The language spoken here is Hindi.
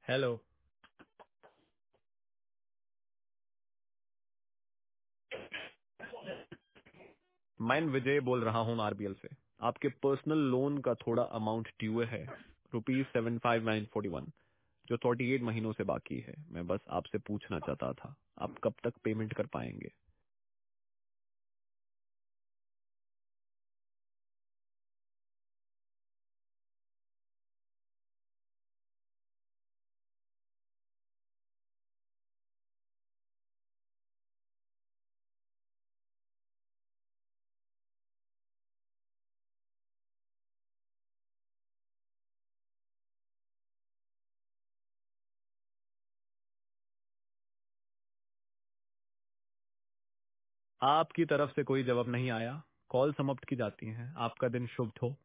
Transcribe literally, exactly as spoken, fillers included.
हेलो। मैं विजय बोल रहा हूँ आरबीएल से। आपके पर्सनल लोन का थोड़ा अमाउंट ड्यू है, rupees seven five nine forty one, जो फोर्टी एट महीनों से बाकी है। मैं बस आपसे पूछना चाहता था, आप कब तक पेमेंट कर पाएंगे? आपकी तरफ से कोई जवाब नहीं आया, कॉल समाप्त की जाती है। आपका दिन शुभ हो।